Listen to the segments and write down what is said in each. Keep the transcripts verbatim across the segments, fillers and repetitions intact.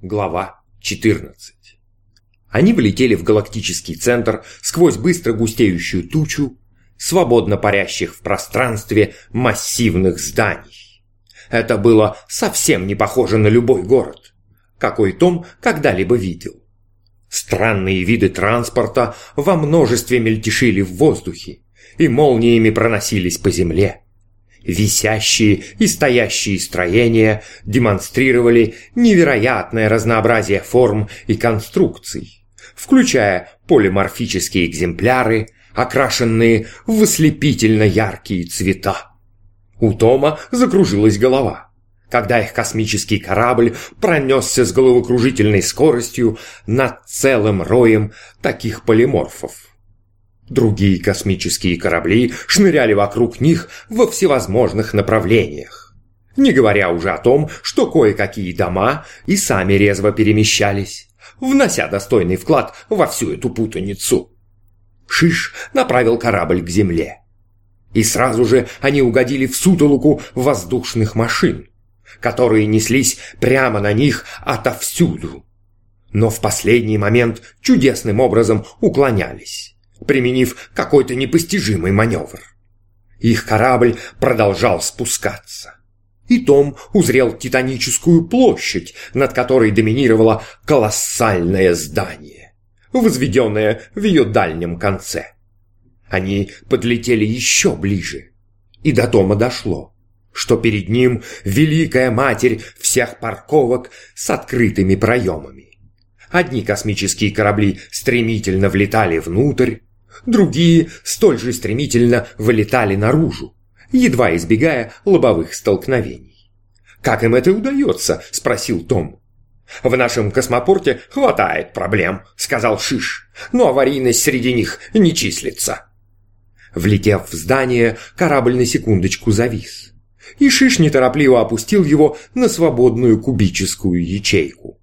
Глава четырнадцать. Они влетели в галактический центр сквозь быстро густеющую тучу свободно парящих в пространстве массивных зданий. Это было совсем не похоже на любой город, какой Том когда-либо видел. Странные виды транспорта во множестве мельтешили в воздухе и молниями проносились по земле. Висящие и стоящие строения демонстрировали невероятное разнообразие форм и конструкций, включая полиморфические экземпляры, окрашенные в ослепительно яркие цвета. У Тома закружилась голова, когда их космический корабль пронесся с головокружительной скоростью над целым роем таких полиморфов. Другие космические корабли шныряли вокруг них во всевозможных направлениях, не говоря уже о том, что кое-какие дома и сами резво перемещались, внося достойный вклад во всю эту путаницу. Шиш направил корабль к земле, и сразу же они угодили в сутолоку воздушных машин, которые неслись прямо на них отовсюду, но в последний момент чудесным образом уклонялись, применив какой-то непостижимый маневр. Их корабль продолжал спускаться, и Том узрел титаническую площадь, над которой доминировало колоссальное здание, возведенное в ее дальнем конце. Они подлетели еще ближе, и до Тома дошло, что перед ним Великая Матерь всех парковок с открытыми проемами. Одни космические корабли стремительно влетали внутрь, другие столь же стремительно вылетали наружу, едва избегая лобовых столкновений. «Как им это удается?» – спросил Том. «В нашем космопорте хватает проблем», – сказал Шиш, «но аварийность среди них не числится». Влетев в здание, корабль на секундочку завис, и Шиш неторопливо опустил его на свободную кубическую ячейку.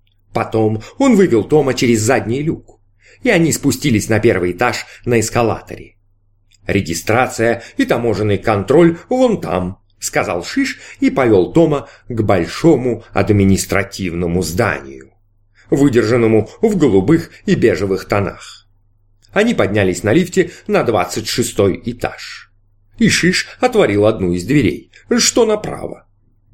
Потом он вывел Тома через задний люк, и они спустились на первый этаж на эскалаторе. «Регистрация и таможенный контроль вон там», — сказал Шиш и повел Тома к большому административному зданию, выдержанному в голубых и бежевых тонах. Они поднялись на лифте на двадцать шестой этаж, и Шиш отворил одну из дверей, что направо.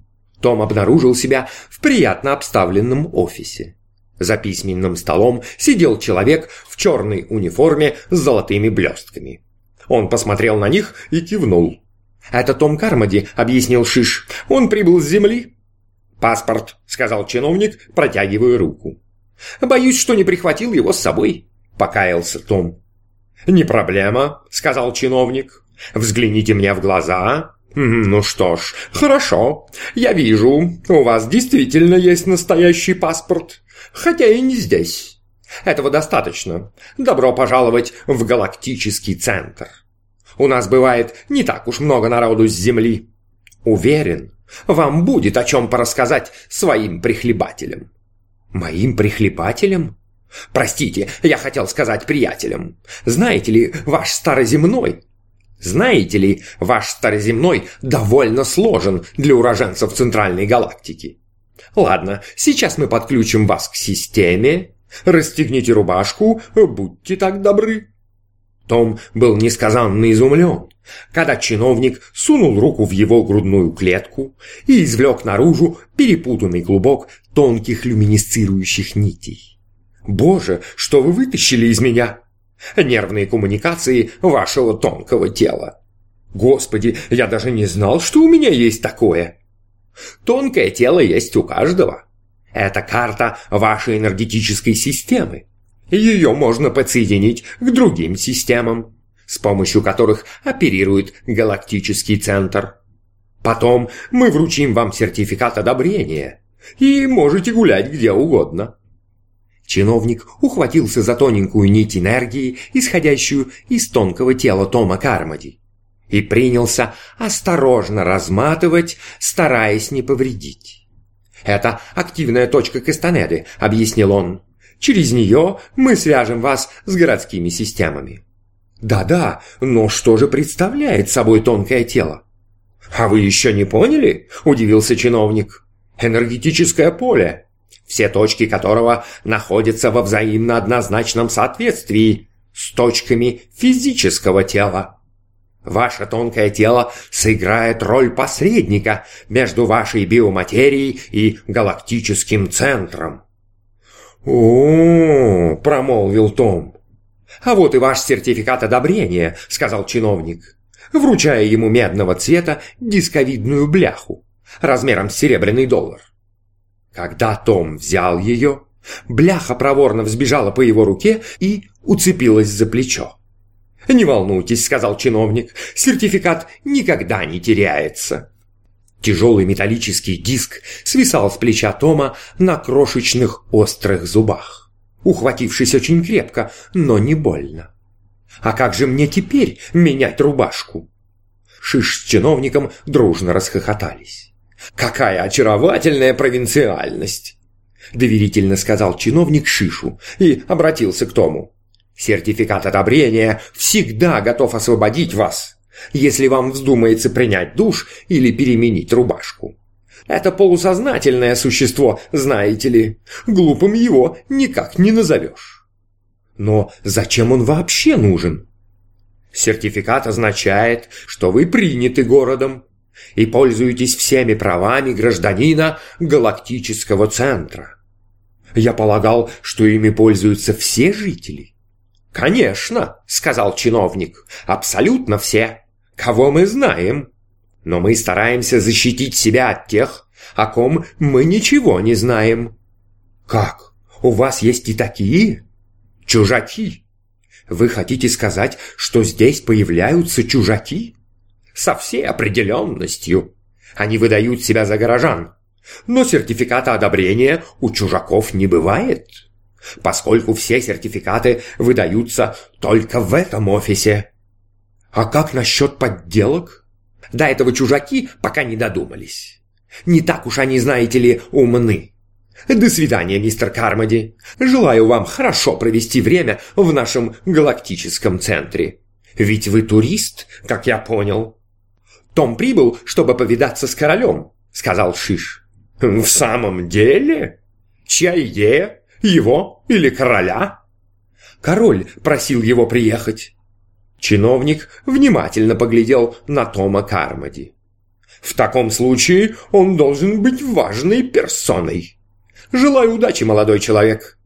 Том обнаружил себя в приятно обставленном офисе. За письменным столом сидел человек в черной униформе с золотыми блестками. Он посмотрел на них и кивнул. «Это Том Кармоди», — объяснил Шиш. «Он прибыл с земли». «Паспорт», — сказал чиновник, протягивая руку. «Боюсь, что не прихватил его с собой», — покаялся Том. «Не проблема», — сказал чиновник. «Взгляните мне в глаза». «Ну что ж, хорошо. Я вижу, у вас действительно есть настоящий паспорт, хотя и не здесь. Этого достаточно. Добро пожаловать в галактический центр. У нас бывает не так уж много народу с Земли. Уверен, вам будет о чем порассказать своим прихлебателям». «Моим прихлебателям? Простите, я хотел сказать приятелям. Знаете ли, ваш староземной... Знаете ли, ваш староземной довольно сложен для уроженцев Центральной галактики. Ладно, сейчас мы подключим вас к системе. Расстегните рубашку, будьте так добры». Том был несказанно изумлен, когда чиновник сунул руку в его грудную клетку и извлек наружу перепутанный клубок тонких люминесцирующих нитей. «Боже, что вы вытащили из меня!» «Нервные коммуникации вашего тонкого тела». «Господи, я даже не знал, что у меня есть такое». «Тонкое тело есть у каждого. Это карта вашей энергетической системы. Ее можно подсоединить к другим системам, с помощью которых оперирует галактический центр. Потом мы вручим вам сертификат одобрения, и можете гулять где угодно». Чиновник ухватился за тоненькую нить энергии, исходящую из тонкого тела Тома Кармоди, и принялся осторожно разматывать, стараясь не повредить. «Это активная точка Кастанеды», — объяснил он. «Через нее мы свяжем вас с городскими системами». «Да-да, но что же представляет собой тонкое тело?» «А вы еще не поняли?» – удивился чиновник. «Энергетическое поле. все точки которого находятся во взаимно однозначном соответствии с точками физического тела. Ваше тонкое тело сыграет роль посредника между вашей биоматерией и галактическим центром. «О-о-о!» – промолвил Том. «А вот и ваш сертификат одобрения», – сказал чиновник, вручая ему медного цвета дисковидную бляху размером с серебряный доллар. Когда Том взял ее, бляха проворно взбежала по его руке и уцепилась за плечо. «Не волнуйтесь», — сказал чиновник, — «сертификат никогда не теряется». Тяжелый металлический диск свисал с плеча Тома на крошечных острых зубах, ухватившись очень крепко, но не больно. «А как же мне теперь менять рубашку?» Шиш с чиновником дружно расхохотались. «Какая очаровательная провинциальность!» — доверительно сказал чиновник Шишу и обратился к Тому. «Сертификат одобрения всегда готов освободить вас, если вам вздумается принять душ или переменить рубашку. Это полусознательное существо, знаете ли, глупым его никак не назовешь. Но зачем он вообще нужен? Сертификат означает, что вы приняты городом и пользуетесь всеми правами гражданина галактического центра. Я полагал, что ими пользуются все жители». «Конечно», — сказал чиновник, — «абсолютно все, кого мы знаем. Но мы стараемся защитить себя от тех, о ком мы ничего не знаем». «Как? У вас есть и такие? Чужаки? Вы хотите сказать, что здесь появляются чужаки?» «Со всей определенностью. Они выдают себя за горожан. Но сертификата одобрения у чужаков не бывает, поскольку все сертификаты выдаются только в этом офисе». «А как насчет подделок?» «До этого чужаки пока не додумались. Не так уж они, знаете ли, умны. До свидания, мистер Кармоди. Желаю вам хорошо провести время в нашем галактическом центре. Ведь вы турист, как я понял». «Том прибыл, чтобы повидаться с королем», — сказал Шиш. «В самом деле? Чья идея? Его или короля?» «Король просил его приехать». Чиновник внимательно поглядел на Тома Кармоди. «В таком случае он должен быть важной персоной. Желаю удачи, молодой человек.